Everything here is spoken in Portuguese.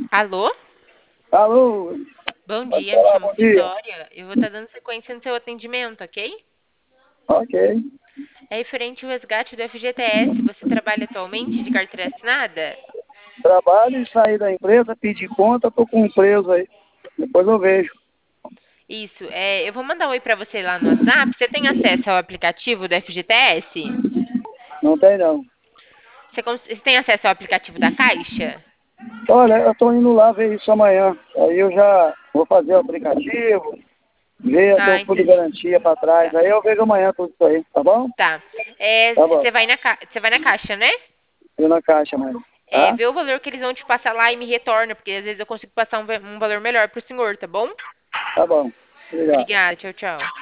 Alô? Alô, Bom pode dia, me falar, chamo bom dia. Vitória. Eu vou estar dando sequência no seu atendimento, ok? Ok. É referente ao resgate do FGTS. Você trabalha atualmente de carteira assinada? Trabalho e saí da empresa, pedi conta, tô com um preso aí. Depois eu vejo. Isso, eu vou mandar um oi pra você lá no WhatsApp. Você tem acesso ao aplicativo do FGTS? Não tem não. Você tem acesso ao aplicativo da Caixa? Olha, eu tô indo lá ver isso amanhã. Aí eu já vou fazer o aplicativo, ver se eu Ah, fui de entendi. garantia pra trás. Tá. Aí eu vejo amanhã tudo isso aí, tá bom? Tá. Tá bom. Você vai na Caixa, né? Eu na caixa, mãe. Tá? Vê o valor que eles vão te passar lá e me retorna, porque às vezes eu consigo passar um valor melhor pro senhor, tá bom? Tá bom. Obrigado. Obrigada, tchau, tchau.